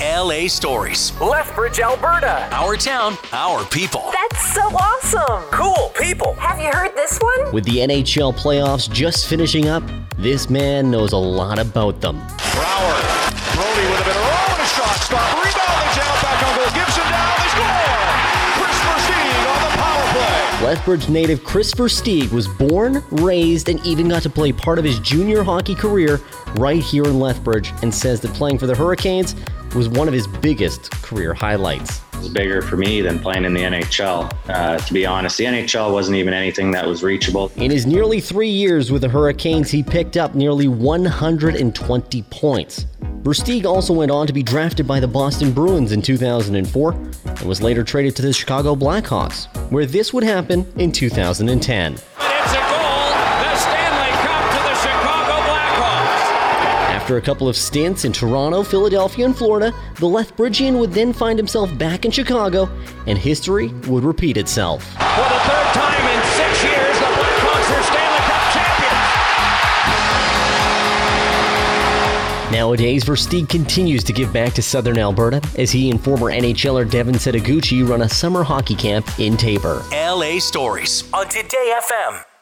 LA Stories. Lethbridge, Alberta. Our town, our people. That's so awesome. Cool people. Have you heard this one? With the NHL playoffs just finishing up, this man knows a lot about them. Brouwer. Brody with a bit of and a shot stop. Rebound. They jam back on goal. Gibson down. They score. Chris Versteeg on the power play. Lethbridge native Chris Versteeg was born, raised, and even got to play part of his junior hockey career right here in Lethbridge, and says that playing for the Hurricanes was one of his biggest career highlights. It was bigger for me than playing in the NHL. To be honest, the NHL wasn't even anything that was reachable. In his nearly 3 years with the Hurricanes, he picked up nearly 120 points. Versteeg also went on to be drafted by the Boston Bruins in 2004 and was later traded to the Chicago Blackhawks, where this would happen in 2010. It's a goal, the Stanley Cup to the Chicago Blackhawks. After a couple of stints in Toronto, Philadelphia, and Florida, the Lethbridgian would then find himself back in Chicago, and history would repeat itself. For the third time in 6 years, the Blackhawks are Stanley Cup champions. Nowadays, Versteeg continues to give back to Southern Alberta as he and former NHLer Devin Setaguchi run a summer hockey camp in Taber. LA Stories On Today FM.